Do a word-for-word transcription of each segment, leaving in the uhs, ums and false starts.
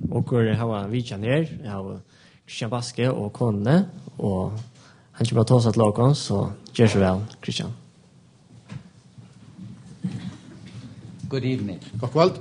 Og hvor har vi kjenner her, jeg har Christian Baske og Kone, og han kommer til å ta seg til åkken, så gjør så vel, Christian. Good evening. God kveld.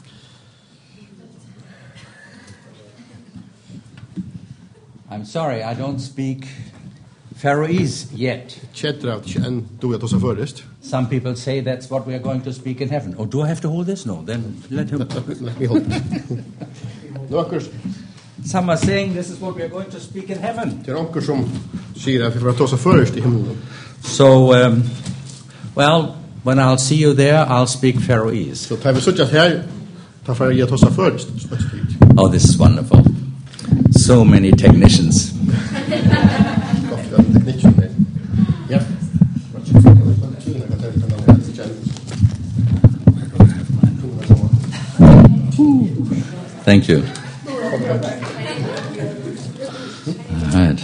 I'm sorry, I don't speak Faroese yet. Kjetter av ikke enn du vet også først. Some people say that's what we are going to speak in heaven. Oh, do I have to hold this? No, then let him. Let me hold it. Det er akkurat, Some are saying this is what we are going to speak in heaven. det er akkurat som sier at vi får ta oss først i himmelen. So, um, well, when I'll see you there, I'll speak Faroese. Så tar vi sånn her, tar for å ta oss først. Oh, this is wonderful. So many technicians. Ja. Thank you. All right.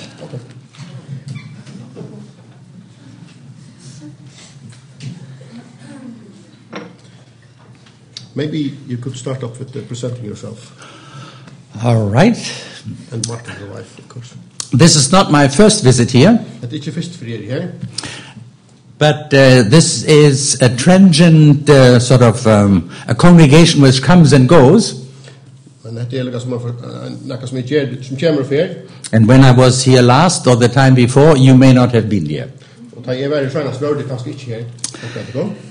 Maybe you could start off with uh, presenting yourself All right. and Martin, your wife, of course. This is not my first visit here, Det er ikke først for dere her, but uh, this is a transient uh, sort of um, a congregation which comes and goes. men det er noe som, er, noe som, er, som kommer for her. And when I was here last or the time before, you may not have been here. Og da jeg var i Sjønnes var det kanskje ikke her. Okay, det går.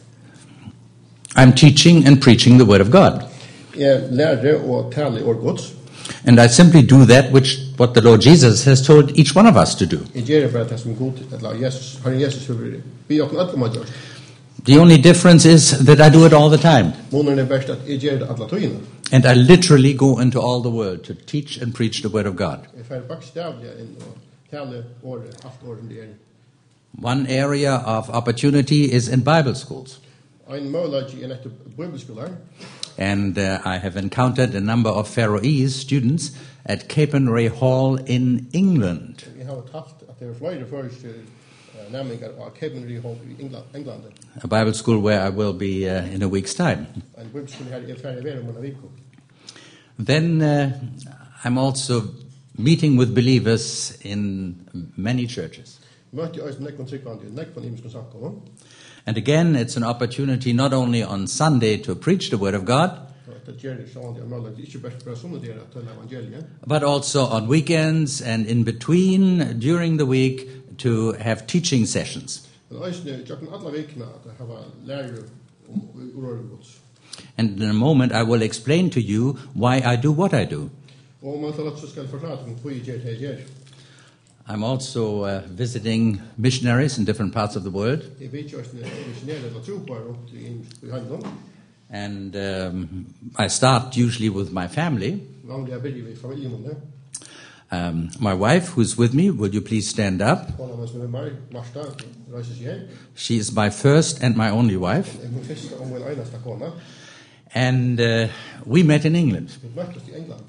I'm teaching and preaching the Word of God. Jeg lærer å tale ord gods. And I simply do that which what the Lord Jesus has told each one of us to do. Jeg gjør bare det som god, eller Jesus, Herren Jesus vil be åkken alle må gjøre. The only difference is that I do it all the time. Måneden er best at jeg gjør det alle tøyene. And I literally go into all the world to teach and preach the Word of God. Jeg får bakstavlig inn og tale ordet, alt ordet det er. One area of opportunity is in Bible schools. En målage er nettopp bibelskoler. And uh, I have encountered a number of Faroese students at Capernwray Hall in England. Jeg har tatt at det er flere første nærmengar av Capernwray Hall i England. A Bible school where I will be uh, in a week's time. En bibelskole her er ferdig ved om en viko. Then uh, I'm also meeting with believers in many churches. Møtte jeg også nekvann tryggvann til nekvann imenskon sakker om. And again, it's an opportunity not only on Sunday to preach the Word of God, Det gjør det sånn at jeg måler det ikke bare for sånne dere til evangeliet. but also on weekends and in between during the week to have teaching sessions. Men også tjokken alle vikene at jeg har lærer om ordet gods. And in a moment, I will explain to you why I do what I do. Og om man til at så skal jeg forklare om hva jeg gjør det jeg gjør. I'm also uh, visiting missionaries in different parts of the world. Jeg vet ikke hvordan jeg missionerer eller tro på rundt i handelen. And um, I start usually with my family. Vanlig jeg begynner i familiemunne. Um, my wife, who's with me, would you please stand up? Kona med som er meg, Marsta, reiser seg her. She is my first and my only wife. Jeg er min første og min eneste kona. And uh, we met in England. Vi møttes i England.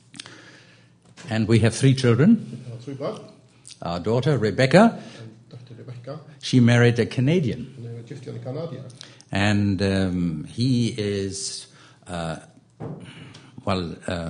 And we have three children. Jeg har tre barn. Our daughter, Rebecca, En datter Rebecca. she married a Canadian. Hun er gift i en kanadier. And um, he is, uh, well, uh,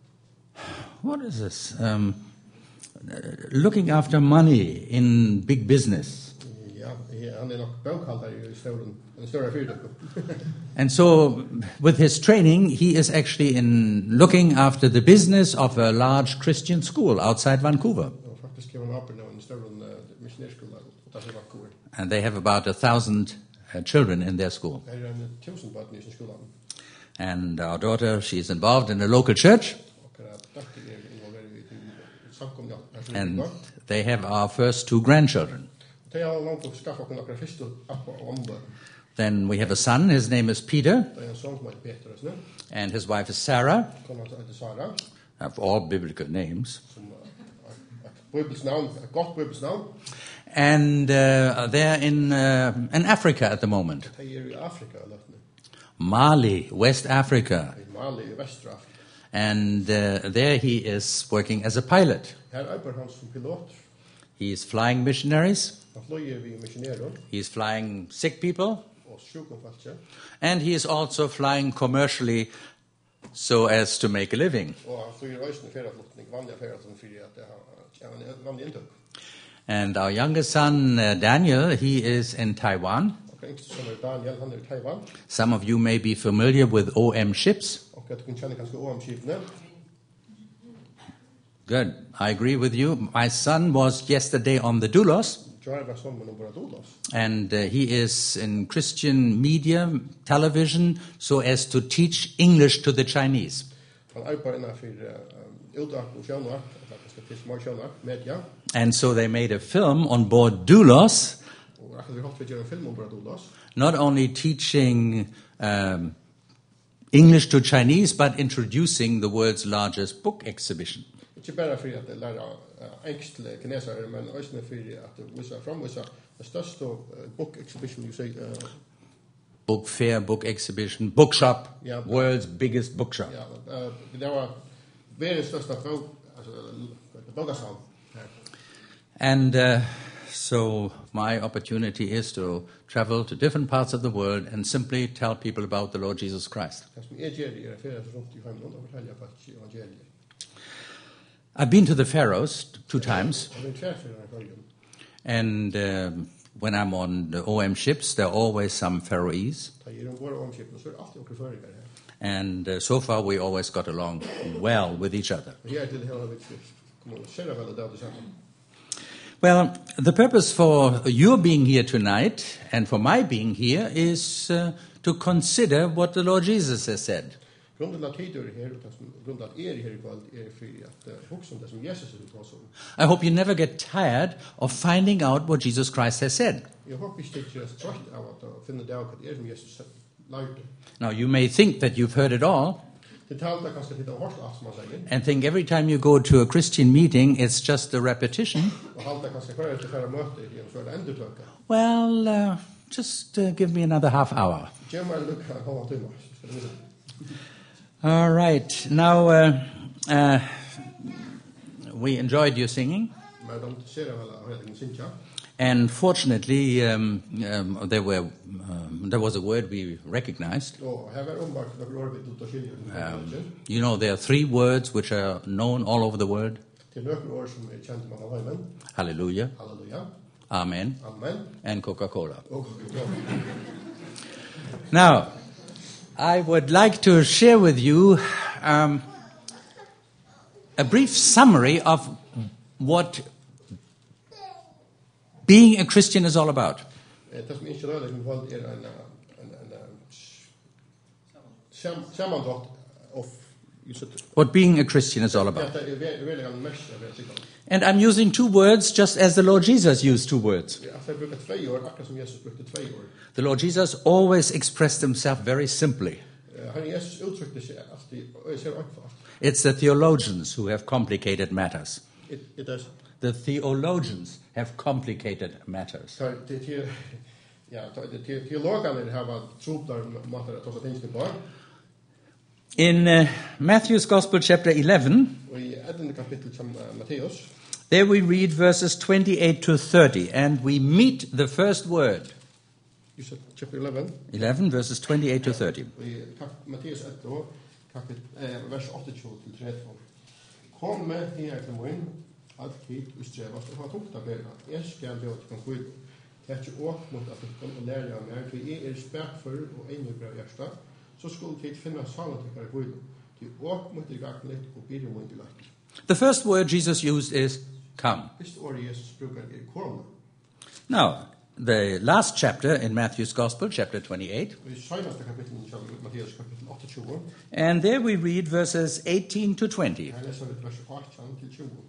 what is this? Um, uh, looking after money in big business. Ja, han er nok bøkhalder i støren, en større fyrtøk. And so, with his training, he is actually in looking after the business of a large Christian school outside Vancouver. Og faktisk er han oppe nå en større missionærskole, og det er Vancouver. And they have about a thousand uh, children in their school. Her er en tusen barn i sin skolen. And our daughter, she's involved in a local church. Og datter er involveret i samkomne. And they have our first two grandchildren. Det er langt å skaffe oss noen første appa og områder. Then we have a son, his name is Peter, Det er en sånn som heter Peter, and his wife is Sarah, kona heter Sara, have all biblical names. som er et bibelsnavn, et godt bibelsnavn. And uh, they're in, uh, in Africa at the moment. De er i Afrika, løftene. Mali, West Africa. I Mali, i Vest-Afrika. And uh, there he is working as a pilot. Her arbeider han som pilot. He's flying missionaries, Han fløyer vi missionærer he's flying sick people, og sjukomfaltje. and he is also flying commercially so as to make a living. Og han flyr øyne ferieflutning, vanlige ferieflutning, fordi at det har en vanlig inntøk. And our youngest son, uh, Daniel, he is in Taiwan. Og yngste som er Daniel, han er i Taiwan. Some of you may be familiar with O M ships. Og at du kan kjenne kanskje O M-skipene. Good. I agree with you. My son was yesterday on the Doulos, Drar var sommer om Bradolos. and uh, he is in Christian media, television, so as to teach English to the Chinese. Han arbeider innenfor uh, utdrag og sjønvart, eller kanskje til små sjønvart, media. And so they made a film on board Doulos, Og akkurat vi har hatt vi gjør en film om Bradolos. not only teaching um, English to Chinese, but introducing the world's largest book exhibition. Ikke bare for at det lærer uh, engelsk til kinesere, men også for at det viser framviser det største uh, book exhibition, you say, uh, Book fair, book exhibition, bookshop, Yeah. world's biggest bookshop. ja, uh, det var verdens største bok, altså bogasavn her. And uh, so my opportunity is to travel to different parts of the world and simply tell people about the Lord Jesus Christ. Det som jeg gjør er ferie rundt i heimen og forteller folk evangeliet. I've been to the Faroes two times, Og det er tværferier i Førjen. and um, when I'm on the O M ships, there are always some Faroese. Da gjør om våre omskipene, så er det alltid okre føringer her. And uh, so far, we always got along well with each other. Og her til hele vi kommer selv vel det det sammen. Well, the purpose for your being here tonight and for my being here is uh, to consider what the Lord Jesus has said. Grunden til at tid er her, og det som grunden til at er her i kveld, er for at uh, huske om det som Jesus er utås om. I hope you never get tired of finding out what Jesus Christ has said. Jeg håper ikke det er trøtt av at finne det av hva det er som Jesus lærte. Now, you may think that you've heard it all Det talte kanskje til å hørte alt som han sier, and think every time you go to a Christian meeting, it's just a repetition. og halte kanskje hver etter færre møte i en før enda tøkke. Well, uh, just uh, give me another half hour. Gjør meg en lukk her, halva timer, så skal det vise. All right. Now, uh, uh, we enjoyed your singing. Men de ser vel av hele Sinja. And fortunately, um, um, there were um, there was a word we recognized. Og her var ombart noen år vi tog til skilje. Um, you know, there are three words which are known all over the world: Til noen år som er kjent med av heimen. Hallelujah, Halleluja. Amen, Amen. and Coca-Cola. Og Now, I would like to share with you um, a brief summary of what being a Christian is all about. det som ikke rører som valg er en en en sammandrag of you said What being a Christian is all about. det er veldig en mest av det sikkert. And I'm using two words just as the Lord Jesus used two words. Jeg har brukt tre år, akkurat som Jesus brukte tre år. The Lord Jesus always expressed himself very simply. Han Jesus uttrykte seg alltid, og jeg ser akkurat. It's the theologians who have complicated matters. It, it is, The theologians have complicated matters. så det til, ja, det til teologene har vært trobler måter at også tingene på. In uh, Matthew's Gospel, chapter eleven, Og i ellevte kapittel som uh, Matteus, there we read verses twenty-eight to thirty, and we meet the first word. you said chapter eleven, eleven, verses twenty-eight to thirty. og i kap- Matteus elleve, kapittel, eh, vers åttiogtyve til trettio. Kom med her til min, alt tid ustrevast, og ha tungt av bedre. Jeg skal be at kan kvile. Det er ikke åt mot at du kan lære av meg, for jeg er spekfull og enig bra hjärsta, så skulle tid finne salantikkere kvile. Det er åt mot det gagnet og bidre mot det lagt. The first word Jesus used is come. Første året Jesus bruker er kom. Now, the last chapter in Matthew's Gospel, chapter twenty-eight, Og i seneste kapitlen som Matteus kapittel åttiogtyve, and there we read verses eighteen to twenty. her leser vi vers atten til tjue.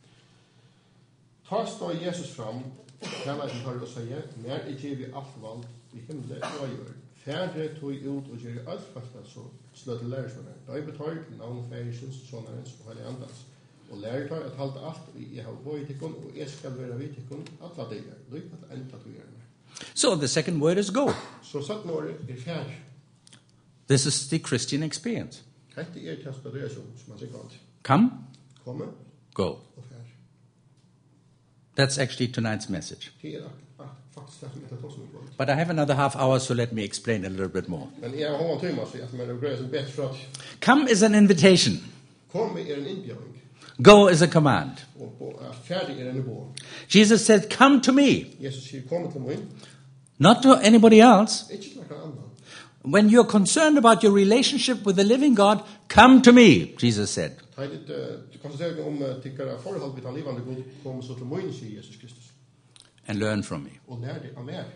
Ta stå Jesus fram, tala til høyre og sier, nær er givet alt valg i himmelen og jord. Færre tog ut og gjør alt fallet så slå til lærersvunnet. Da er betøy til navn færisens, sånnerens og heilig andans. Og lærer tar at halte alt jeg har vært i tikkun, og jeg skal være vidt tikkun alle dager, lykke at enda tog gjerne. So the second word is go. Så satt når er færre. This is the Christian experience. Hette er transpiration, som man sier alt. Come, Komme go. og færre. That's actually tonight's message. Det er faktisk det som jeg tar tås om kvart. But I have another half hour, so let me explain a little bit more. Men jeg har en tøyma, så jeg mener greier som bedre fra at Come is an invitation. kom er en innbjøring, Go is a command. og på er ferdig er en bo. Jesus said, come to me, Jesus sier, kom til meg, not to anybody else. ikke til noen annen. When you're concerned about your relationship with the living God, come to me, Jesus said. Ta er litt, du kan se om tikkere forhold til den livende God, kom så til meg, sier Jesus Kristus, And learn from me. og lær det av meg.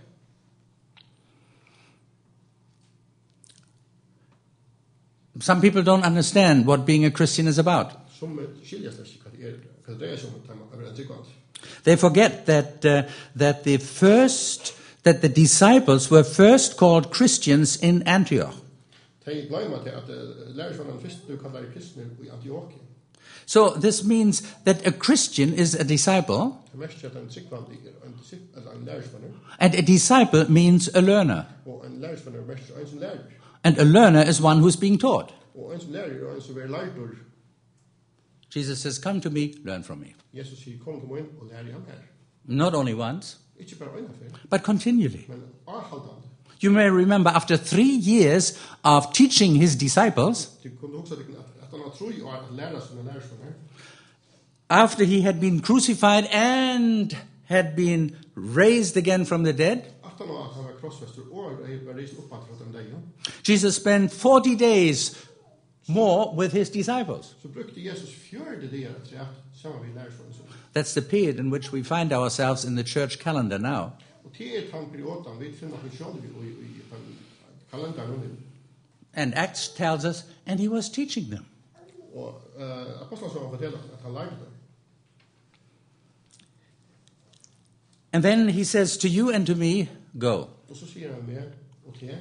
Some people don't understand what being a Christian is about. Som skiljer seg ikke hva det er, hva det dreier seg om, det er en tryggvand. They forget that uh, that the first that the disciples were first called Christians in Antioch. De glemmer til at lærersvannene først du kallar kristne i Antiochia. So this means that a Christian is a disciple, Det mest er at en tryggvand er en disip- eller en lærersvanne, and a disciple means a learner, og en lærersvanne er mest en som lærer. and a learner is one who's being taught. Og en som lærer og en som er lærdur. Jesus says, "Come to me, learn from me." Jesus sier, kom til meg og lær i ham her. Not only once, Ikke bare øyne for, but continually. men avhaldende. You may remember after three years of teaching his disciples, Du kunne huske at at han har tro i år at lære sine lærersvanne, after he had been crucified and had been raised again from the dead, at han var krossfester og var reist opp fra den dagen, Jesus spent forty days more with his disciples. så brukte Jesus fjørde dier at jeg sammen med lærersvanne. That's the period in which we find ourselves in the church calendar now. Og til er han perioden, vi finner oss selv i i kalenderen, And Acts tells us, and he was teaching them. og uh, apostelen så forteller at han lærte dem. And then he says to you and to me, go. Og så sier han mer, og til,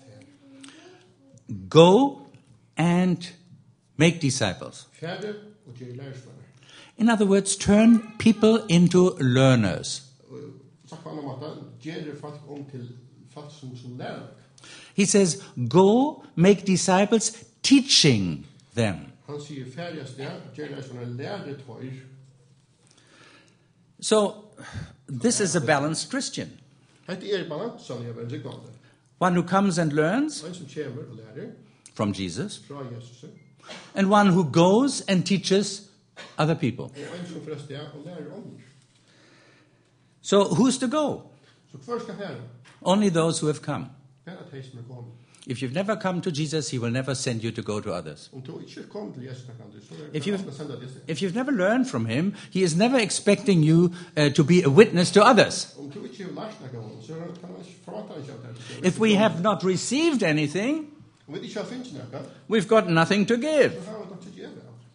Go and make disciples. færre og til lærersvanne. In other words, turn people into learners. Og sagt på andre måter, gjør folk om til folk som, som lærer. He says, go make disciples, teaching them. Han sier færdigast der, gjør lærersvanne lærer tøyr. So, this is a balanced Christian. Hette er balansen i å være tryggvande. One who comes and learns En som kommer og lærer from Jesus, fra Jesus, and one who goes and teaches other people. og en som forresten er og lærer andre. So, who's to go? Så hver skal færre? Only those who have come. Færre at som er kommet. If you've never come to Jesus, he will never send you to go to others. Om du ikke kommer til Jesus, så er If det you've, han sender det sted. if you've never learned from him, he is never expecting you uh, to be a witness to others. Om du ikke har lært noe om, så kan man ikke forvante ikke at det. If we have not received anything, Om vi ikke har finnet noe, we've got nothing to give. så har vi nok ikke gjøre.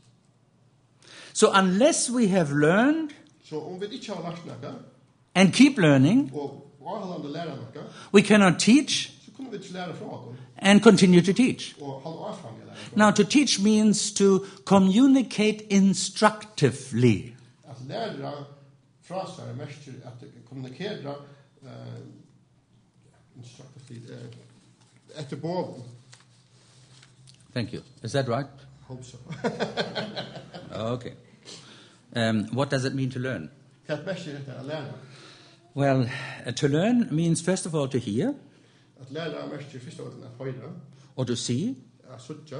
So unless we have learned Så om vi ikke har lært noe, and keep learning, og avholdende lærer noe, we cannot teach så kunne vi ikke lære fra dem, and continue to teach. og holde avfang i lære fra Now, to teach means to communicate instructively. At lære fra seg er mest til at kommunikere uh, instructively, uh, etter båden. Thank you. Is that right? Hope so. Okay. Um, what does it mean to learn? Hva er mest til dette å lære? Well, uh, to learn means, first of all, to hear At lære er mest til første året at høyre, or to see. at suttje,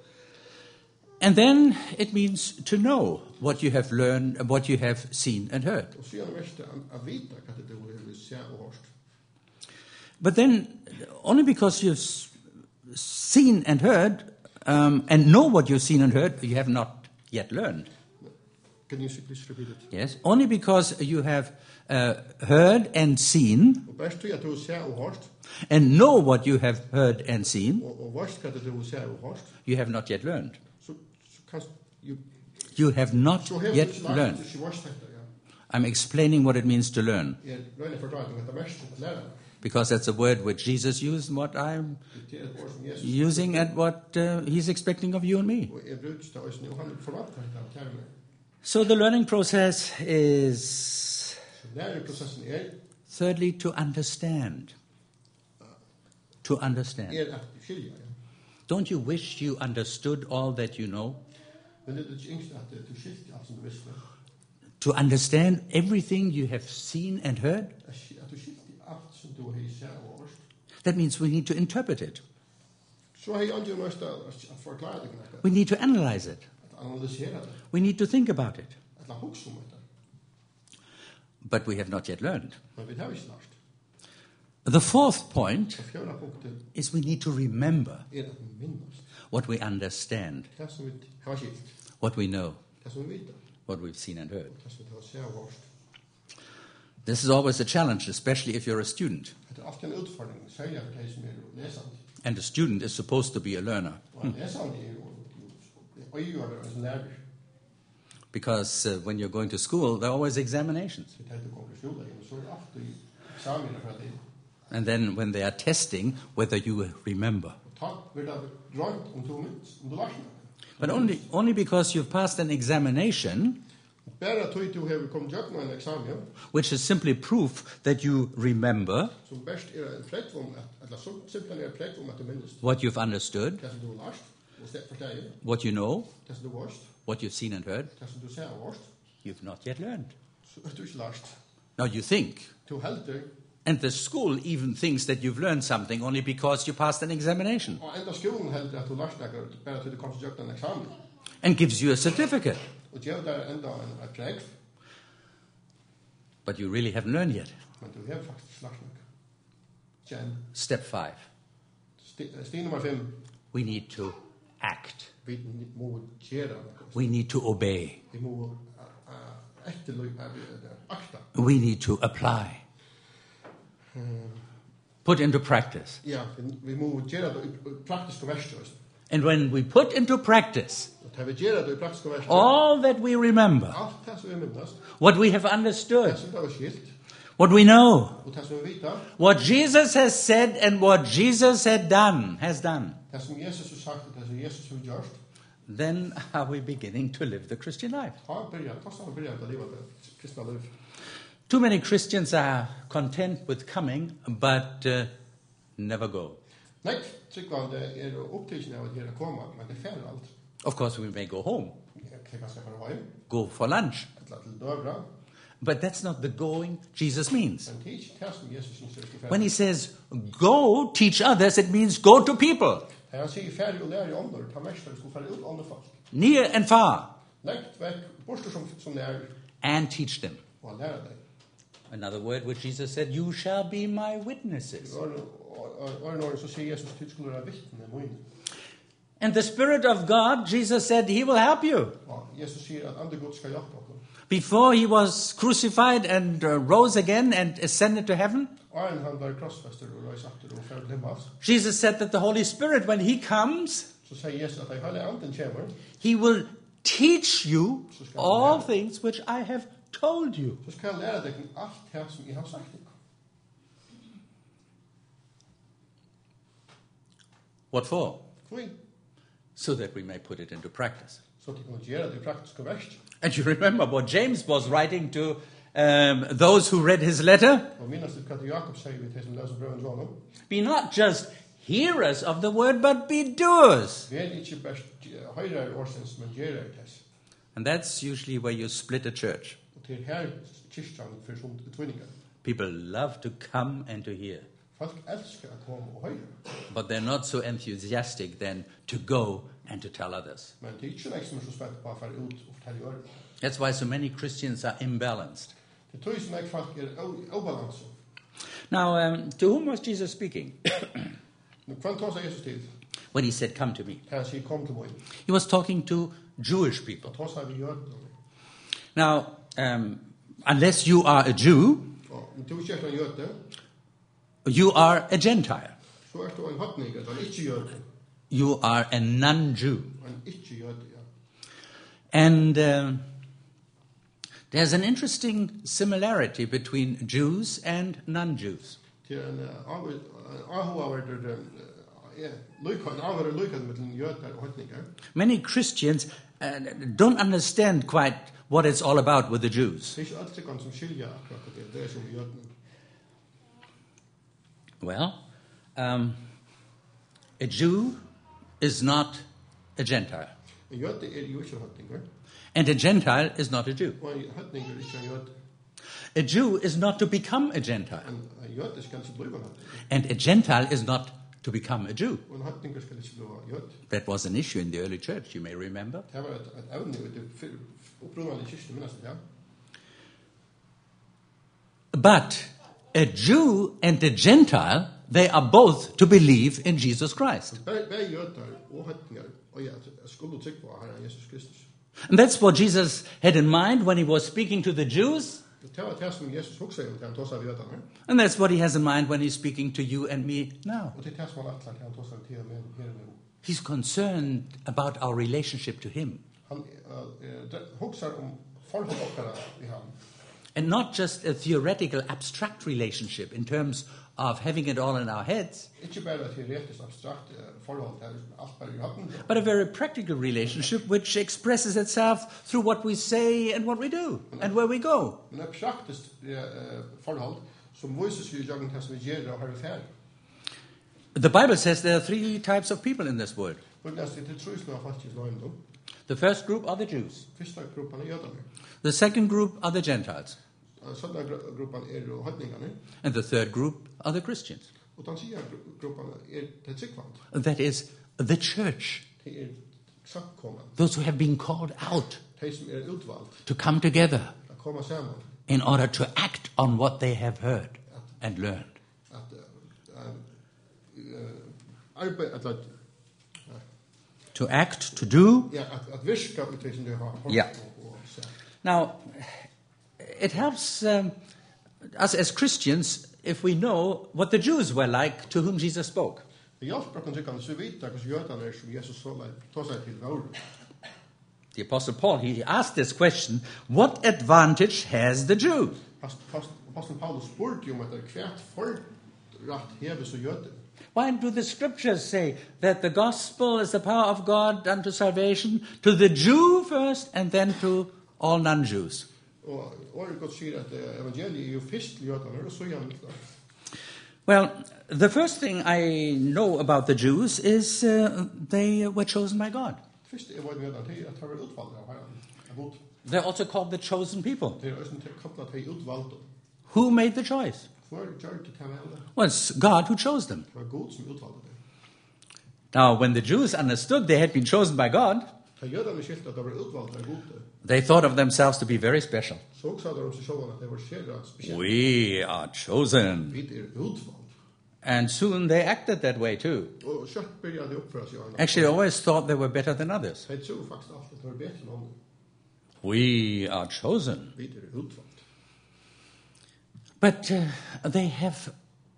And then it means to know what you have learned, what you have seen and heard. og så er det mest til å vite hva det er du vil se og hørst. But then, only because you've s- seen and heard, um, and know what you've seen and heard, you have not yet learned. Can you please repeat it? Yes? Only because you have uh, heard and seen, Og best til at du ser og hørst, and know what you have heard and seen, og, og hørst hva det er du ser og hørst, you have not yet learned. så, så kan you, You have not så har yet du ikke lært learned. at du ikke hørst dette, ja. I'm explaining what it means to learn, Jeg røyner for deg at det er mest til at lære. because that's a word which Jesus used and what I'm Det er et ord som Jesus, using and what uh, he's expecting of you and me. og jeg bruker det også, og han forventer dette at lære meg. So the learning process is, Så læreprosessen er, thirdly, to understand. To understand. er at skilje, ja. Don't you wish you understood all that you know? Men det er ikke yngst at du skilte alt som du visste. To understand everything you have seen and heard? At sk- at du skilte som du har sett og hørt. That means we need to interpret it. Så har jeg ikke nødt til at forklare det noe. We need to analyze it. At analysere det. We need to think about it. At la hugsa om det. But we have not yet learned. Men vi har ikke lært. The fourth point Så fjärde punktet is we need to remember er at minnes. what we understand, Det som vi har skilt. what we know, Det som vi vet. what we've seen and heard. Det som vi har sett og hørt. This is always a challenge, especially if you're a student. Det er alltid en utfordring, særlig for de som er lesende. And a student is supposed to be a learner Og en lesende er jo øyne av en lærer. because uh, when you're going to school, there are always examinations. Så det er det kommer til skole, så er det ofte eksamener fra det. And then when they are testing whether you remember. Takk vil det drømt om to minst, om du lærer noe. But only, only because you've passed an examination, Bare tog du har kommet gjøkken en eksamen, which is simply proof that you remember som best er en plekt om, at, eller så simpelthen er en plekt om at du minnes. what you've understood, Det som du har lært, og sted for deg, what you know, det som du har hørt, what you've seen and heard, det som du ser og hørt, you've not yet learned. så er du ikke lært. Now you think, Du helder, and the school even thinks that you've learned something only because you passed an examination og enda skolen helder at du lært noe, bare til du kom til gjøkken en eksamen, and gives you a certificate, og gjør der enda en, en preg, but you really haven't learned yet. men du har faktisk lært noe. Kjenn, Step five, sti, sti nummer fem, we need to act. vi må gjøre noe. We need to obey. Vi må uh, etterløy, uh, akta. We need to apply. Put into practice. Ja, vi, vi må gjøre det i praktiske verster. And when we put into practice Og til vi gjør det i praktiske verster, all that we remember, alt det som vi minnes, what we have understood, det som det var skilt, what we know, og det som vi vet, what Jesus has said and what Jesus had done, has done, det som Jesus har sagt, og det som Jesus har gjort, then are we beginning to live the Christian life. ta början, ta sammen början til livet, det kristna liv. Too many Christians are content with coming, but uh, never go. Nei, tryggvande er opptidsen av at gjøre koma, men det er færre alt. Of course, we may go home, Jeg kan kanskje bare hjem, go for lunch, eller til døvra, but that's not the going Jesus means. men det er ikke det som Jesus synes er ikke When færre. he says, go teach others, it means go to people, Da han sier færre og lære i ånder, ta mest for å skulle færre ut andre folk. near and far, Lengt vekk, borster som, som det er, and teach them. og lære deg. Another word which Jesus said, you shall be my witnesses. Og når så sier Jesus, du skulle være vittne mine. And the Spirit of God, Jesus said, he will help you. Og Jesus sier at andre Gud skal hjelpe oss. Before he was crucified and uh, rose again and ascended to heaven, Og en han var krossfester og røys atter og færre limmas. Jesus said that the Holy Spirit, when he comes, Så sier Jesus at de hele anden kommer, he will teach you all things which I have told you. så skal jeg lære deg alt det som jeg har sagt deg. What for? Hvor? So that we may put it into practice. Så de kan gjøre det i praktiske verst. And you remember what James was writing to um, those who read his letter? Og minnes det hva Jakob sier vi til som leser brøven Johanna. Be not just hearers of the word, but be doers. Vi er ikke best høyre årsens, men gjør det tess. And that's usually where you split a church. Og til her kyrkjan for sånt utvinninger. People love to come and to hear, Folk elsker å komme og høre. but they're not so enthusiastic then to go and to tell others. Men det er ikke noe som er så spent på å fære ut og fortelle i øret. That's why so many Christians are imbalanced. Det tror jeg som jeg folk er obalanse. Now, um, to whom was Jesus speaking? Men hva tar seg Jesus til? When he said, come to me. Han sier kom til meg. He was talking to Jewish people. Og tar seg vi gjør det. Now, um, unless you are a Jew, Og om du ikke er en gjør det, you are a Gentile. så er du en hattning, at han ikke gjør det. You are a non-Jew. Han ikke gjør det, ja. And uh, there's an interesting similarity between Jews and non-Jews. Til en avhåverder, ja, en avhåverder lykken mellom jøder og hattninger. Many Christians uh, don't understand quite what it's all about with the Jews. Det er ikke alt sikkert som skiljer akkurat det, det er som jødene. Well, um, a Jew is not a Gentile, En jøde er jo ikke en hattninger, and a Gentile is not a Jew. og en hattninger er ikke en jøde. A Jew is not to become a Gentile. En jøde skal ikke blive en høytning. And a Gentile is not to become a Jew. Og en høytning skal ikke blive jøde. That was an issue in the early church, you may remember. Det var et, et evne i det opprunnelige kyrkene, minnes jeg, ja. But a Jew and a Gentile, they are both to believe in Jesus Christ. Begge jøder og høytninger, og jeg skulle trykke på Herren Jesus Kristus. And that's what Jesus had in mind when he was speaking to the Jews. Det var det som Jesus husker om, han tog sig av jøderne. And that's what he has in mind when he's speaking to you and me now. Og det er det som han atler, han tog sig til med her nu. He's concerned about our relationship to him. Han uh, husker om forhold okkara i ham. And not just a theoretical, abstract relationship in terms of having it all in our heads, Ikke bare et teoretisk abstrakt forhold der alt bare i hatten, but a very practical relationship which expresses itself through what we say and what we do and where we go. men et praktisk uh, forhold som viser seg i jøkken det som vi gjør og har i ferd. The Bible says there are three types of people in this world. Og det er til trusler av faktisk løgn. The first group are the Jews. Første gruppen er jøderne. The second group are the Gentiles. Sånne gruppen er høytningene. And the third group are the Christians. Og den sier gruppen er det tryggvand. That is the church. Det er samkommet. Those who have been called out De som er utvalgt. to come together At komme sammen. in order to act on what they have heard and learned. At uh, uh, arbeid, at, at, To act, to do. ja, at, at virke ut det som de har hørt Ja. og, og sett. Now, it helps um, us as Christians if we know what the Jews were like to whom Jesus spoke. Det hjelper oss ikke så vidt hvordan jødene er som Jesus så leit ta seg til våre. The Apostle Paul, he asked this question, what advantage has the Jew? Apostel Paulus spurte jo om etter hvert forrett hever så jøde. Why do the scriptures say that the gospel is the power of God unto salvation to the Jew first and then to all non-Jews? Og året godt sier at eh, evangeliet er jo først til jødene, og så gjerne til. Well, the first thing I know about the Jews is uh, they were chosen by God. Først er vårt jødene til at de var utvalgt av Herren. Av Gud. They're also called the chosen people. Det er også kopplet til utvalgt. Who made the choice? Hvor gjør det til vel? Well, it's God who chose them. Det var Gud som utvalgte det. Now, when the Jews understood they had been chosen by God, Da jødene skilt at de var utvalgt av Gud, they thought of themselves to be very special. så sa de om seg selv at de var skjere spesielt. We are chosen. Vi er utvalgt. And soon they acted that way too. Og kjøtt begynte de oppføre seg. Actually, they always thought they were better than others. De tror faktisk alt at de var bedre enn andre. We are chosen. Vi er utvalgt. But uh, they have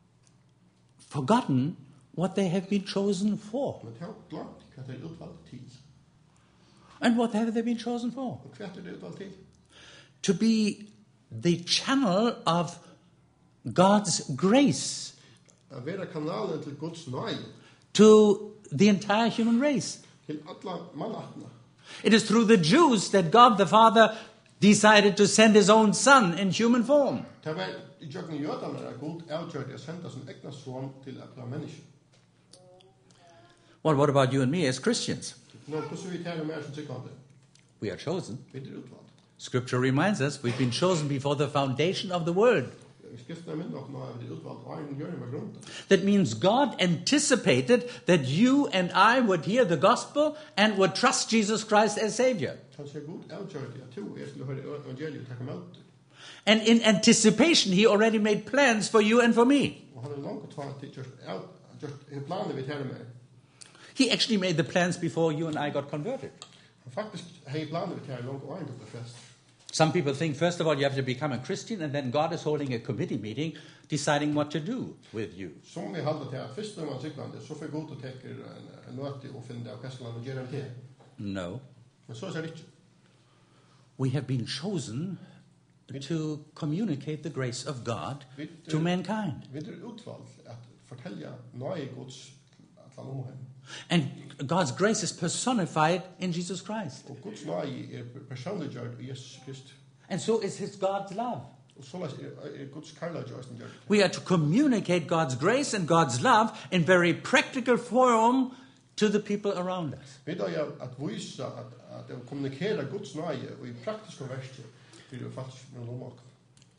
forgotten what they have been chosen for. Men de har glemt hva de er utvalgt til. And what have they been chosen for? Og hva er de utvalgt til? To be the channel of God's grace Å være kanalen til Guds nøye, to the entire human race. til alle mannatene. It is through the Jews that God the Father decided to send his own son in human form. Det var i jøkken jødene er Gud avgjørt å sende sin egna son til alle mennesker. Well, what about you and me as Christians? Nå, hvordan vi taler mer som tryggvande? We are chosen. Vi er utvalgt. Scripture reminds us we've been chosen before the foundation of the world. Skriften er minn nok nå er vi utvalgt, og en gjør med grunnen. That means God anticipated that you and I would hear the gospel and would trust Jesus Christ as Savior. Han sier Gud avgjørt at to er til å høre evangeliet og takke med ut. And in anticipation, he already made plans for you and for me. Og han er langt å ta til gjørst av, gjørst planer vi taler med. He actually made the plans before you and I got converted. Han faktisk hei planer vi taler langt og en til flest. Some people think, first of all, you have to become a Christian, and then God is holding a committee meeting deciding what to do with you. Som vi halda til at først når man tryggvande, så får Gud å tekke en møte og finne av hva skal han gjøre til. No. Men så er det ikke. We have been chosen to communicate the grace of God to mankind. Vi er utvalgt at fortelle nøye Guds at han om henne. And God's grace is personified in Jesus Christ. Og Guds nøye er personliggjørt i Jesus Krist. And so is his God's love. Og så er Guds karlagjørt gjørt. We are to communicate God's grace and God's love in very practical form to the people around us. Vi er at vise at, at kommunikere Guds nøye og i praktiske verste for det faktisk med noen måte.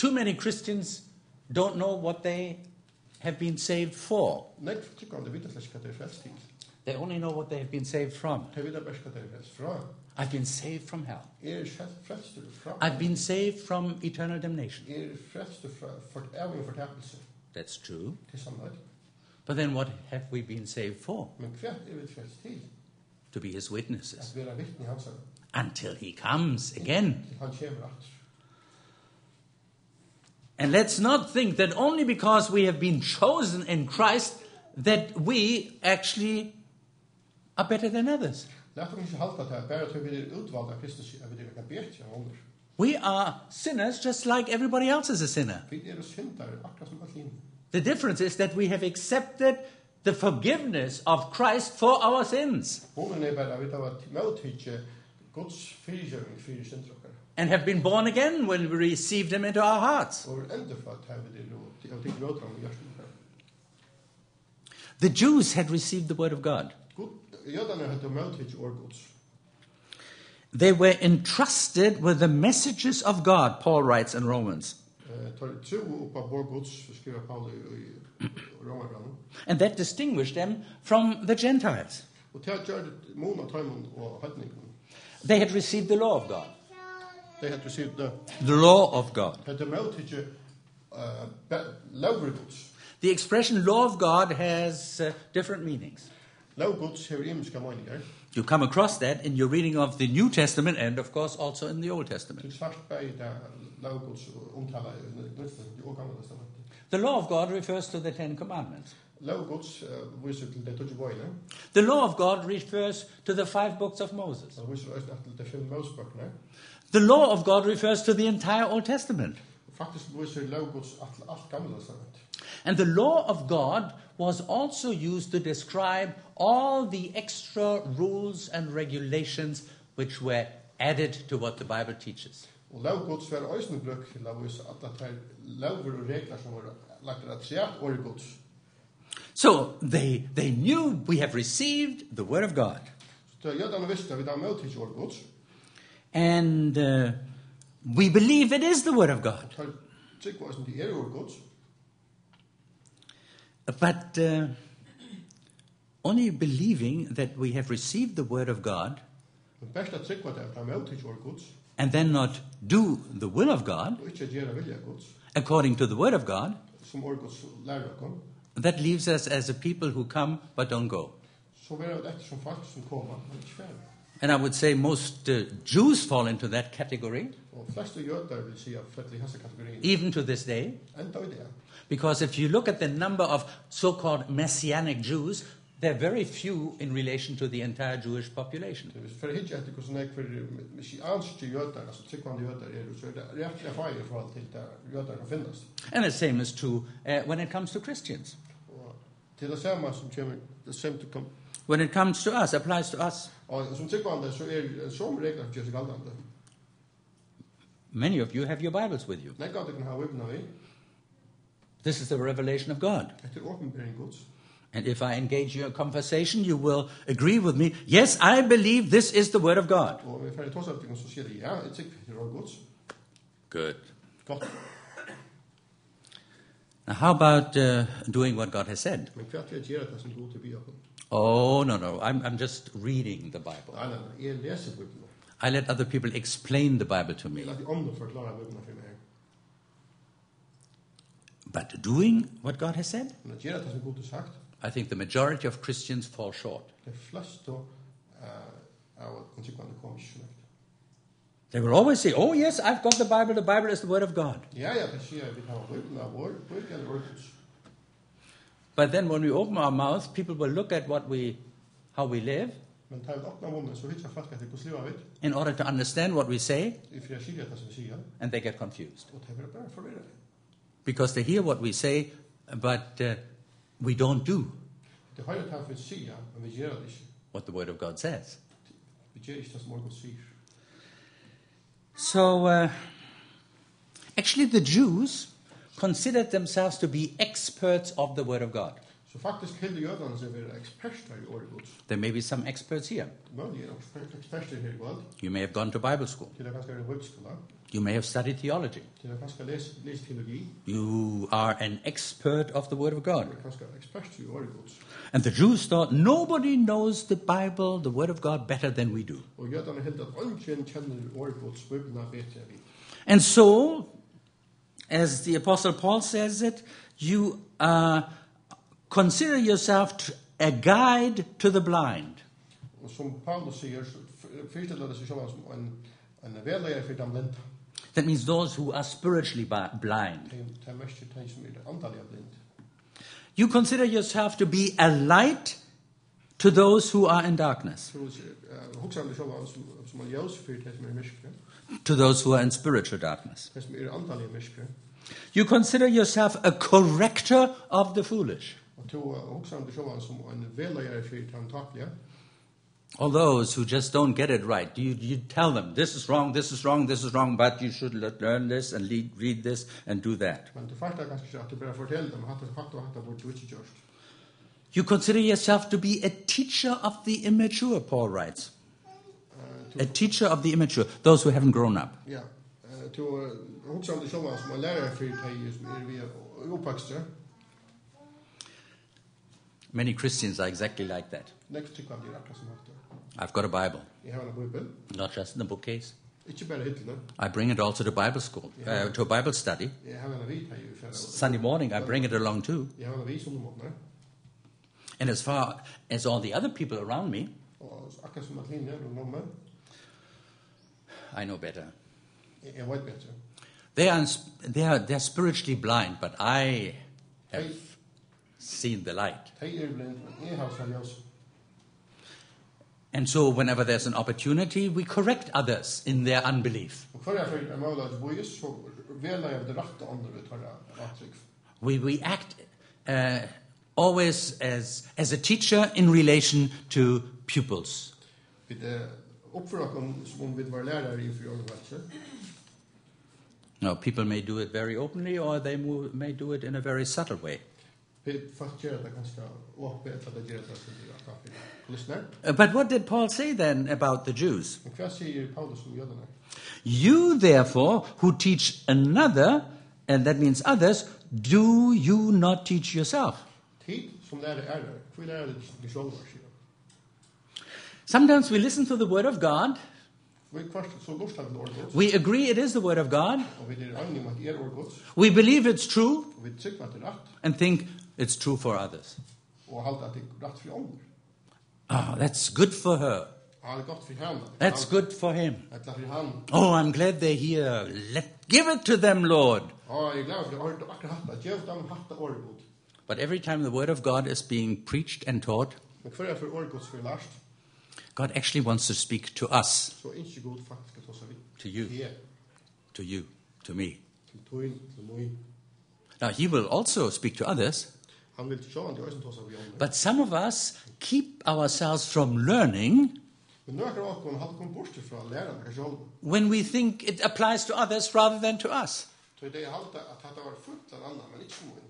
Too many Christians don't know what they have been saved for. Nei, tykkande vet ikke hva det er frelst til. They only know what they have been saved from. De vet bare hva det er frelst fra. I've been saved from hell. Er frelst fra. I've been saved from eternal damnation. Er frelst fra for evig fortapelse. That's true. Til sannhet. But then what have we been saved for? Men hva er vi frelst til? To be his witnesses. At være vitne i hans ord. Until he comes again. Til han kommer atter. And let's not think that only because we have been chosen in Christ that we actually are better than others. Lät oss ikke halta til at bare til vi er utvalgt av Kristus er vi det bedre enn andre. We are sinners just like everybody else is a sinner. Vi er syndere akkurat som alle lignende. The difference is that we have accepted the forgiveness of Christ for our sins Homen er bare at vi har mottidje Guds frigjøring for syndere. and have been born again when we received him into our hearts. Og endefødt har vi det råd, og det gråter om hjertet. The Jews had received the word of God. Gud, jødene hadde mottidje år Guds. They were entrusted with the messages of God, Paul writes in Romans. Tar tro upp av vår Guds, skriver Paulus i Romerbrevet. And that distinguished them from the Gentiles. Og til at gjøre det mån av tøymon og høytningen. They had received the law of God. De hadde received det. The law of God. Hadde mottidje lovre Guds. The expression law of God has uh, different meanings. Lov Guds hever imenska meninger. You come across that in your reading of the New Testament and, of course, also in the Old Testament. Til svart bei der lov Guds omtala i det gamla testamentet. The law of God refers to the Ten Commandments. Lov Guds viser til det tredje bøyene. The law of God refers to the five books of Moses. Og viser også til det fem Mosebøkene. The law of God refers to the entire Old Testament. Faktisk viser lov Guds alt alt gamla testamentet. And the law of God was also used to describe all the extra rules and regulations which were added to what the Bible teaches. Og lov Guds var også brukt til å vise at det er lover og regler som var lagt at seg og Guds. So they, they knew we have received the Word of God. Så jødene visste at vi da møtte ikke år Guds. And uh, we believe it is the Word of God. Tar trygg var som de er år Guds. But uh, only believing that we have received the Word of God Men best at trygg var det at de møtte ikke år Guds. and then not do the will of God Og ikke gjøre vilja Guds. according to the Word of God, Som år Guds lærer kom. that leaves us as a people who come but don't go. Så var det etter som folk som kommer, men ikke ferdig. And I would say most uh, Jews fall into that category, Og fleste jøder vil si at fettelig hese kategorien. even to this day. Enda i det. Because if you look at the number of so-called Messianic Jews, they're very few in relation to the entire Jewish population. Hvis for hitje etter hvordan jeg for messianske jøder, altså tryggvande jøder er, så er det rett erfaring i forhold til der jøder kan finnes. And the same is true uh, when it comes to Christians. Og til det samme som kommer, det samme til kom. When it comes to us, applies to us. Og som tryggvande så er som regler som gjør seg galdande. Many of you have your Bibles with you. Nei gatt jeg kan ha vibna i, This is the revelation of God. etter åpenbering Guds. And if I engage you in conversation, you will agree with me. Yes, I believe this is the Word of God. Og om vi er ferdig tåsavtingen så sier de, ja, jeg tykker det er Guds. Good. Godt. Now, how about uh, doing what God has said? Men hva er det gjør det som god til bia på? Oh, no, no. I'm, I'm just reading the Bible. Nei, nei, nei, jeg leser Bibelen. I let other people explain the Bible to me. Jeg later andre forklare Bibelen for meg. But doing what God has said, Men det gjør det som god til sagt, I think the majority of Christians fall short. det fleste uh, av den tryggvande kommer ikke så langt. They will always say, oh, yes, I've got the Bible. The Bible is the Word of God. Ja, ja, det sier vi kan ha Bibelen av vår, Bibelen er Guds. But then when we open our mouths, people will look at what we, how we live Men tar vi åpna munnen, så hittar folk at det hvordan livet vet, in order to understand what we say, i fyrir sier det som vi sier, and they get confused. og det er bare forvirret. Because they hear what we say, but uh, we don't do Det har jo tatt for sier, men vi gjør det ikke. what the Word of God says. Vi gjør ikke det som Morgon sier. So, uh, actually, the Jews considered themselves to be experts of the Word of God. Så faktisk hilde jødene som er eksperter i året gods. There may be some experts here. Mønlige er eksperter her i gold. You may have gone to Bible school. Til det kanskje er bibelskola. You may have studied theology. Til det kanskje les les teologi. You are an expert of the Word of God. Det er kanskje eksperter i året gods. And the Jews thought nobody knows the Bible, the Word of God, better than we do. Og jødene hilde at ingen kjenner året gods, Bibelen er bedre enn vi. And so, as the Apostle Paul says it, you uh, consider yourself t- a guide to the blind. Og som Paulus sier, fyrstiller det seg selv som en, en velleier for dem blinde. That means those who are spiritually bi- blind. Det er mest de som er antallige blinde. You consider yourself to be a light to those who are in darkness, Så hugsa om det selv som, som en ljus for de som er myskere, to those who are in spiritual darkness. de som er antallige myskere. You consider yourself a corrector of the foolish. Og to hugsa om det selv som en velleier for de antalige, All those who just don't get it right. You, you tell them, this is wrong, this is wrong, this is wrong, but you should le- learn this and lead, read this and do that. men du fattar kanskje ikke at du bare forteller dem at det fatt og hatt burde du ikke gjort. You consider yourself to be a teacher of the immature, Paul writes. A teacher of the immature, those who haven't grown up. Ja, eh, to hugsa om det selv som en lærer for de som er vi oppvokste. Many Christians are exactly like that. Next tykker de akkurat som hatt det. I've got a Bible, Jeg har en bibel, not just in the bookcase. ikke bare hittene. I bring it also to Bible school, uh, to Bible study. Jeg har en vid her i fjerde. Sunday morning, I bring it along too. Jeg har en vid som måneder. And as far as all the other people around me, Og akkurat som at linje og nummer, I know better. jeg jeg vet bedre. They are, they are, they're spiritually blind, but I have seen the light. De er blind, men jeg har så ljus. And so whenever there's an opportunity, we correct others in their unbelief. Og hver er for en mål at bois, så veler jeg det rette andre ved tar avtrykk. We, we act uh, always as, as a teacher in relation to pupils. Vi oppfører oss som om vi var lærere i fjordverket. Now, people may do it very openly, or they mo- may do it in a very subtle way. Vi faktisk gjør det ganske åpent at det gjør det som vi har kaffe. Lyssner. Uh, but what did Paul say then about the Jews? Men hva sier Paulus om jødene? You, therefore, who teach another, and that means others, do you not teach yourself? Tid som lærer er der. Hvor lærer det vi selv var, sier. Sometimes we listen to the Word of God, Vi er kvart så lust av ordet, we agree it is the Word of God, og vi er enige om at det er ordet, we believe it's true, og vi tykker at det er rett, and think it's true for others. og halte at det er rett for andre. Oh, that's good for her. Ja, det er godt for henne. That's good for him. Det er for henne. Oh, I'm glad they're here. Let give it to them, Lord. Ja, jeg er glad for det. Jeg har akkurat hatt det. Gjør dem hatt det ordet. But every time the Word of God is being preached and taught, Men hver er for ordet for lærst, God actually wants to speak to us, så er ikke god faktisk at også vi. to you, Til to you, to me. til tøyen, til møyen. Now, He will also speak to others, Han vil se han til også til vi andre. but some of us keep ourselves from learning Men nå er det også hatt kommet bort fra læreren av selv. when we think it applies to others rather than to us. Så det er halte at dette var fullt av andre, men ikke møyen.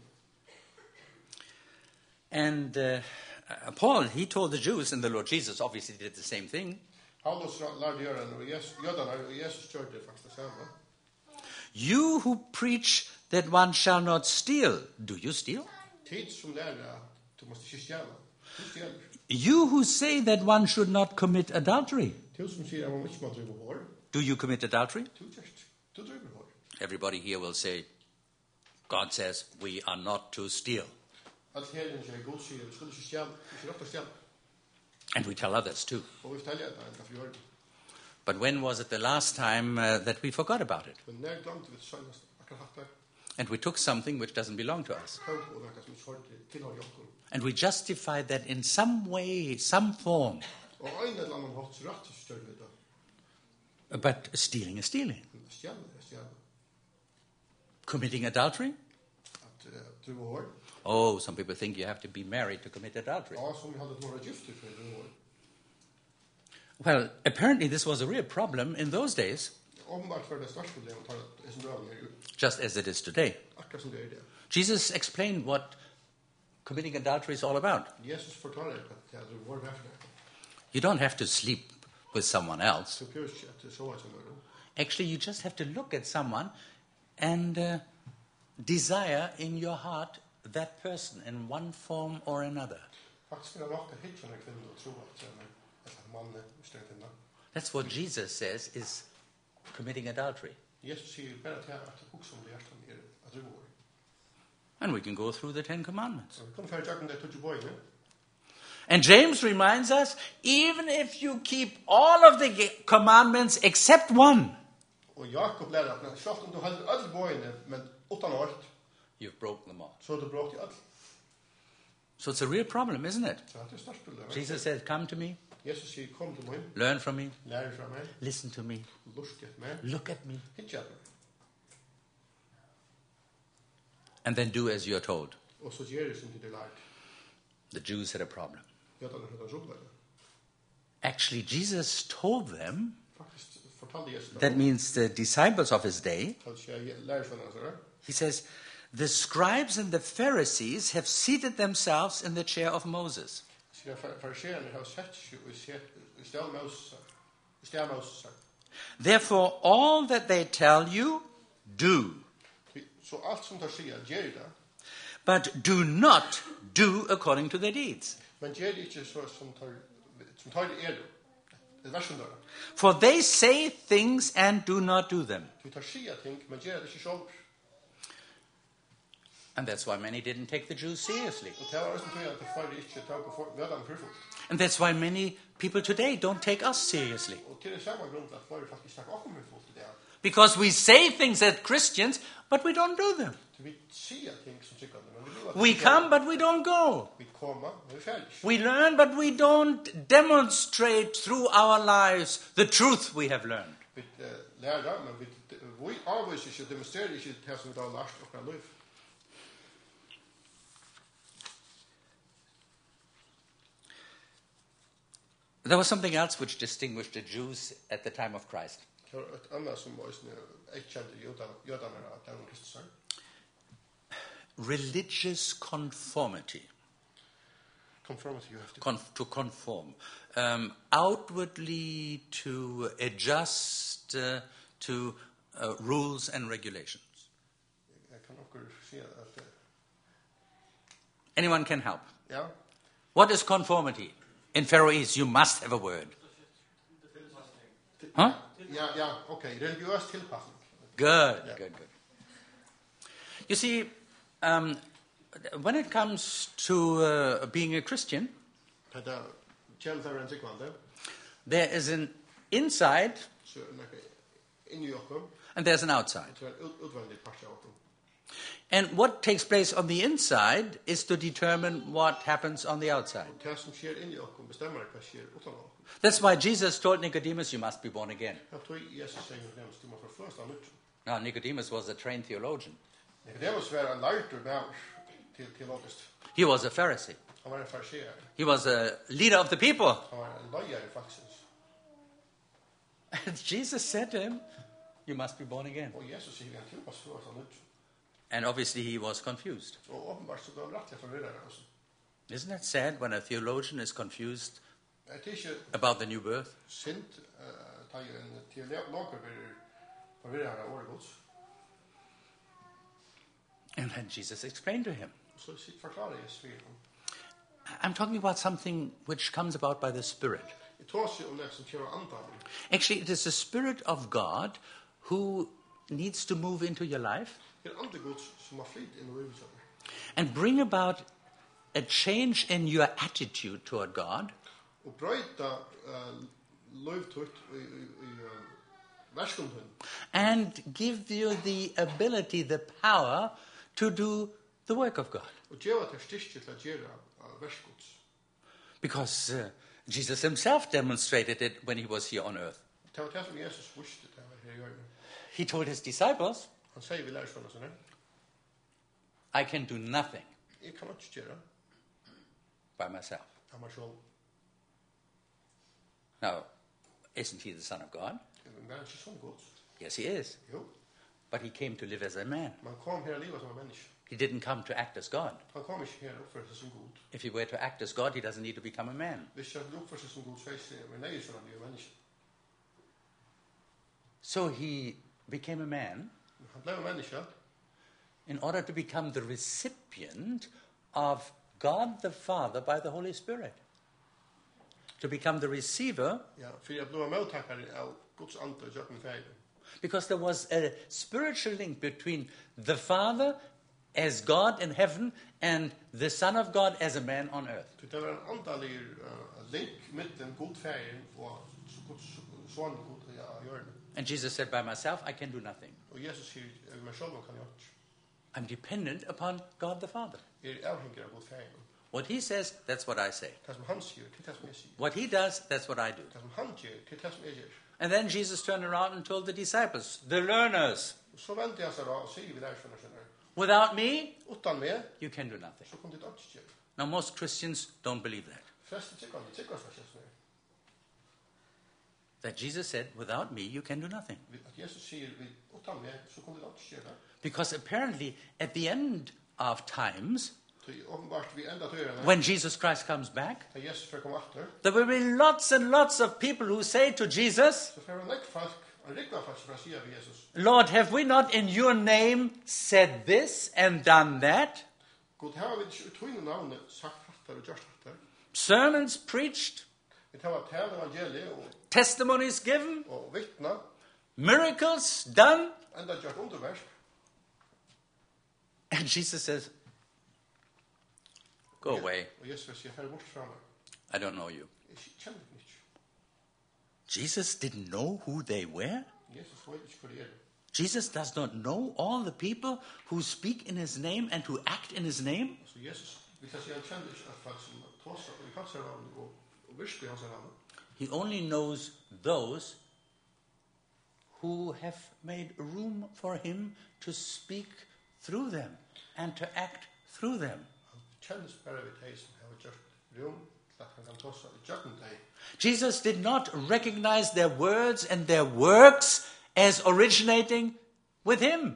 And uh, uh, Paul, he told the Jews, and the Lord Jesus obviously did the same thing. Paulus lærte gjøre det, og jødene og Jesus gjør det faktisk det samme. You who preach that one shall not steal, do you steal? Tid som lærer at du måste ikke stjæle. Du stjæler. You who say that one should not commit adultery, Tid som sier at man ikke må drive hår. do you commit adultery? Du gjørst. Du driver hår. Everybody here will say, God says we are not to steal. Alt her er ikke god sier, du skulle ikke stjæle. Du skal rett og stjæle. And we tell others too. Og vi forteller at det er for gjør det. But when was it the last time uh, that we forgot about it? Men når glemte vi det søgnest akkurat hatt det, And we took something which doesn't belong to us. kan på noe som ikke hørte tilhører jokken. And we justified that in some way, some form. Og en eller annen hatt så rett til større vi det. But stealing is stealing. Men stjæle er stjæle. Committing adultery? At uh, drive hår. Oh, some people think you have to be married to commit adultery. Ja, som vi hadde til å være gifte for drive hår. Well, apparently this was a real problem in those days, Åpenbart var det største problemet tar det som røven er ut. just as it is today. Akkurat som det er det. Jesus explained what committing adultery is all about. Jesus fortaler hva det er vår verfne. You don't have to sleep with someone else. Så behøver ikke at det så som er. Actually, you just have to look at someone and uh, desire in your heart that person in one form or another. Faktisk er det nok at hitje en kvinne og tro at at en mann er strengt innan. That's what Jesus says is committing adultery. Jesus sier bare til at hukse om det hjertan er at det går. And we can go through the Ten Commandments. Så vi kan fære jakken det tog bøyne. And James reminds us, even if you keep all of the commandments except one, Og Jakob lærer at selv om du holder alle bøyne, men utan alt, you've broken them all. så er du brukt i alt. So it's a real problem, isn't it? Så det er størst problem. Jesus said, come to me, Jesus sier, kom til meg, learn from me, lær fra meg, listen to me, lusk et meg, look at me, hitje at meg. and then do as you're told. Og så gjør det som det er lært. The Jews had a problem. Jødene hadde rådlet. Actually, Jesus told them, Faktisk fortalte Jesus that means the disciples of his day, Kanskje jeg lærer fra Nazareth. he says, the scribes and the Pharisees have seated themselves in the chair of Moses. Sier fariseerne har sett seg i stedet Moses. I stedet Moses. Therefore, all that they tell you, do. Så alt som de sier, gjør det. But do not do according to their deeds. Men gjør det ikke så som tar, som tar det er det. Det er versen der. For they say things and do not do them. Du tar sier ting, men gjør det ikke selv. And that's why many didn't take the Jews seriously. Og det var også en tog at det flere ikke tar på mødene for fullt. And that's why many people today don't take us seriously. Og til det samme grunn til at flere faktisk snakker om for fullt i det. Because we say things as Christians, but we don't do them. Så vi sier ting som sikkert, men vi lever. We come, but we don't go. Vi kommer, men vi er ferdig. We learn, but we don't demonstrate through our lives the truth we have learned. Vi lærer, men vi, vi avviser ikke, demonstrerer ikke det som vi har lært og kan liv. There was something else which distinguished the Jews at the time of Christ. Det var et annet som var ikke kjent i jødene at det var Kristus sang. Religious conformity. Conformity you have to. Con- to conform. Um, outwardly to adjust uh, to uh, rules and regulations. Jeg kan også si at Anyone can help. ja, What is conformity? In Faroese, you must have a word. Huh? ja, ja, ok, religiøs tilpassing. Good, good, good. You see, um, when it comes to uh, being a Christian, Det er kjent for en sikvande, there is an inside så er det inni i okkom, and there's an outside. så er det utvendig part av okkom. And what takes place on the inside is to determine what happens on the outside. Det som skjer inni i okkom bestemmer hva skjer utan okkom. That's why Jesus told Nicodemus, you must be born again. Jeg tror Jesus sier at du må få først av nytt. Now, Nicodemus was a trained theologian. Det må være en lærter med til teologist. He was a Pharisee. Han var en fariseer. He was a leader of the people. Han var en løyer faktisk. And Jesus said to him, you must be born again. Og Jesus sier at du må få først av nytt. And obviously he was confused. Og åpenbart så ble han rettelig forvirret også. Isn't that sad when a theologian is confused Det er ikke about the new birth? sint ta en teologer blir forvirret av året gods. And then Jesus explained to him. Så forklarer Jesus for ham. I'm talking about something which comes about by the Spirit. Jeg tar seg om det som kjører andan. Actually, it is the Spirit of God who needs to move into your life Det er andre gods som har flytt inn i livet. and bring about a change in your attitude toward God Og brøyta uh, løyvtøyt i, i, i uh, verskunden. and give you the ability, the power to do the work of God. Og djeva til styrke til å gjøre uh, verskuds. Because uh, Jesus himself demonstrated it when he was here on earth. Det var det som Jesus visste det var her i hjørnet. He told his disciples, Han sier vi lærersvennene sine. I can do nothing Jeg kan ikke gjøre by myself. av meg selv. Now, isn't he the Son of God? Men det er ikke sånn gods. Yes, he is. Jo, But he came to live as a man. man kom her i livet som en menneske. He didn't come to act as God. Han kom ikke her og oppføre seg som god. If he were to act as God, he doesn't need to become a man. Hvis han oppføre seg som god, så er det nøye som han blir menneske. So he became a man Han ble menneske in order to become the recipient of God the Father by the Holy Spirit. To become the receiver, ja, for jeg ble mottaker av Guds ande og gjør med feil. because there was a spiritual link between the Father as God in heaven and the Son of God as a man on earth. Det var en andalig uh, link mellom god feil og Guds son god i hjørnet. And Jesus said, by myself, I can do nothing. Og Jesus sier, jeg meg selv kan gjøre det. I'm dependent upon God the Father. Jeg er avhengig av god feil. What he says, that's what I say. Det som han sier, det er det som jeg sier. What he does, that's what I do. Det som han gjør, det er det som jeg gjør. And then Jesus turned around and told the disciples, the learners, Så vendte jeg seg da og sier vi lærersvenner skjønner. without me, Utan meg, you can do nothing. så kunne det ikke gjøre. Now, most Christians don't believe that. Fleste tykkerne, tykkerne som jeg sier. That Jesus said, without me, you can do nothing. At Jesus sier vi utan meg, så kunne det ikke gjøre. Because apparently, at the end of times, Så åpenbart vi enda tøyerne, when Jesus Christ comes back, da Jesus får komme etter, there will be lots and lots of people who say to Jesus, så får han ikke folk, han rikner faktisk fra siden av Jesus. Lord, have we not in your name said this and done that? God, her har vi ikke utroende navnet sagt hatter og gjørst hatter. Sermons preached, Vi tar av tale evangeliet og, testimonies given, og vittna, miracles done. enda gjort underverk. And Jesus says, go away. Og Jesus sier, her bort fra meg. I don't know you. Jeg kjenner det ikke. Jesus didn't know who they were. Jesus vet ikke hvor det er. Jesus does not know all the people who speak in his name and who act in his name. Så Jesus, vi kan si, han kjenner ikke at folk som tåser og i hans navn og, og virkelig hans navn. He only knows those who have made room for him to speak through them and to act through them. Han kjennes bare ved de som har gjort rom til at han kan tåse i jøkken deg. Jesus did not recognize their words and their works as originating with him.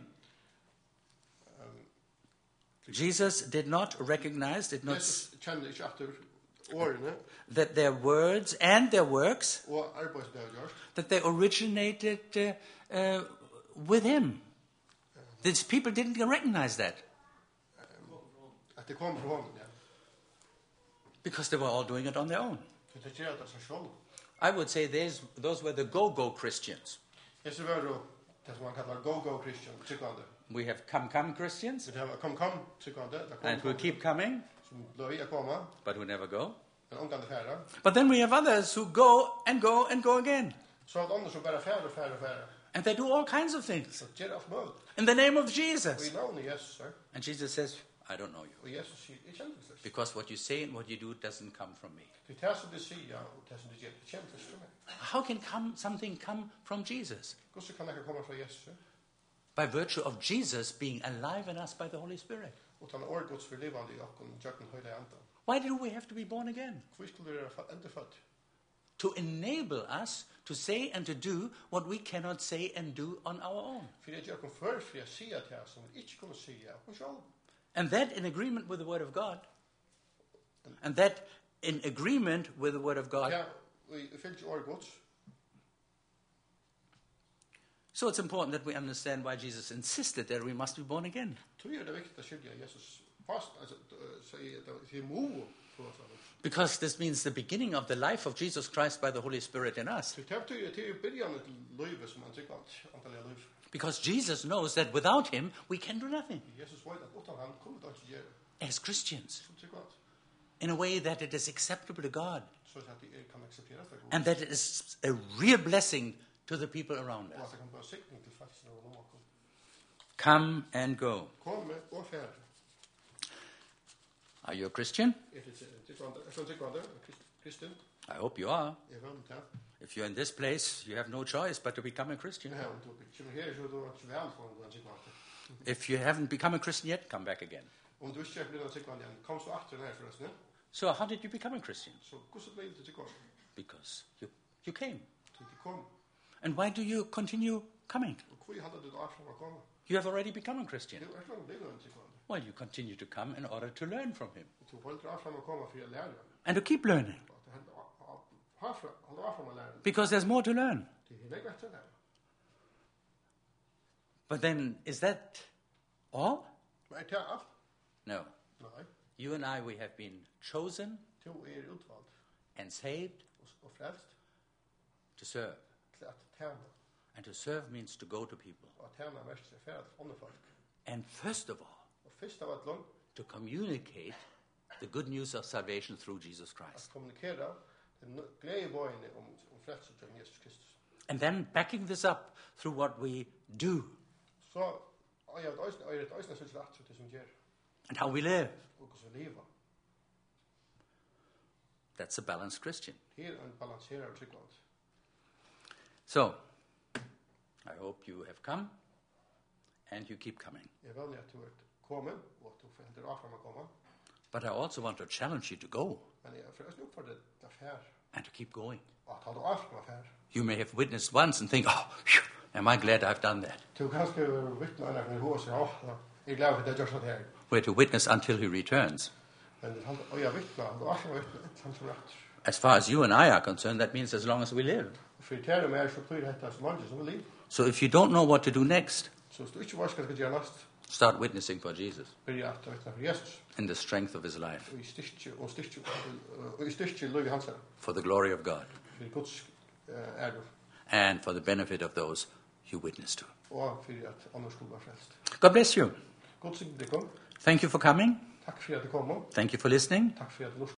Jesus did not recognize, did not Jesus kjenner ikke etter årene that their words and their works, og arbeidet det har gjort. that they originated uh, uh, with him. These people didn't recognize that At det kom fra hånden, ja. because they were all doing it on their own. For det gjør det seg selv. I would say these, those were the go-go Christians. Hese var jo det som man kallar go-go Christian, tykkande. We have come-come Christians, Vi har kom-kom tykkande, det and who kom keep coming, som blå i å komme, but who never go. men omgående færre. But then we have others who go and go and go again. Så er det andre som bare færre og færre og færre. And they do all kinds of things Så gjør det alt mulig. in the name of Og Jesus. i navnet Jesus, sir. And Jesus says, I don't know you. Og Jesus sier, jeg kjenner det ikke. Because what you say and what you do doesn't come from me. Det er det som de sier, og det som de gjør, jeg kjenner det ikke fra meg. How can come, something come from Jesus? Hvordan kan det komme fra Jesus, sir? By virtue of Jesus being alive in us by the Holy Spirit. Og han er årgods for livande i okken, jøkken høyde andan. Why do we have to be born again? Hvor skulle vi være endefødt? To enable us to say and to do what we cannot say and do on our own. For jeg gjør kun før for jeg sier til som vi ikke kunne sier av oss selv. And that in agreement with the Word of God. And that in agreement with the Word of God. Ja, vi fyllt årgods. So it's important that we understand why Jesus insisted that we must be born again. Tror er det viktig å skylde Jesus fast, altså, sier det er mo på oss. Because this means the beginning of the life of Jesus Christ by the Holy Spirit in us. Så det betyr til begynnelsen til livet som han tykker alt, antallet liv. Because Jesus knows that without him, we can do nothing Jesus vet at utan han kommer det ikke gjøre, as Christians som tykker alt. in a way that it is acceptable to God Så at de kan akseptere det, and that it is a real blessing to the people around og at us. det kan være sikning til faktisk når noen kommer. Come and go. Komme og færre. Are you a Christian? Er det tykkende, er det tykkende, Kristin? I hope you are. Jeg vet ikke. If you're in this place, you have no choice but to become a Christian. Ja, om du kommer her, så er du ikke vel for en tykkende. If you haven't become a Christian yet, come back again. Om du ikke er blevet tykkende igjen, kom så etter den her forresten. So how did you become a Christian? Så hvordan ble det tykkende? Because you, you came. Så de kom. And why do you continue coming? Og hvor hadde du da fra å komme? You have already become a Christian. Det er ikke noe blevet en tykkende. Well, you continue to come in order to learn from him Du holder af frem at komme for at lære. and to keep learning, Og det holder af frem at lære. because there's more to learn. Det er ikke til at lære. But then, is that all? Men det er alt. No. Nej. You and I, we have been chosen Du er udvalgt and saved og- og frelst to serve. til at tjene. And to serve means to go to people. Og tjene er mest til færd andre folk. And first of all, Og først av alt land to communicate the good news of salvation through Jesus at Christ. kommunikere den glædebøjende om, om frelse til Jesus Kristus. And then backing this up through what we do Så og jeg har et øjne så til at det som gør and how we live. og så lever. That's a balanced Christian. Her er en balanceret tryggvad. So, I hope you have come and you keep coming. Jeg er veldig at du er kommet og at du forhenter af frem at komme. But I also want to challenge you to go Men jeg er først nu for det der færd. and to keep going. Og at du af frem at færd. You may have witnessed once and think, oh, phew, am I glad I've done that? Du kan kanskje vittne en af mine hos, ja, jeg er glad for at det gør sådan her. We're to witness until he returns. Men han, og jeg vittne, han er af frem at vittne, han som ret. As far as you and I are concerned, that means as long as we live. For det er med, så blir det så mange som liv. So if you don't know what to do next, Så hvis du ikke var, skal du gøre næst, start witnessing for Jesus blir jeg at vittne for Jesus. in the strength of his life, Og i styrke, og styrke, og i styrke løg hans her. for the glory of God, For Guds ære. and for the benefit of those you witness to. Og for at andre skulle være frelst. God bless you. Godt sikkert det kom. Thank you for coming. Takk for at det kom. Thank you for listening. Takk for at du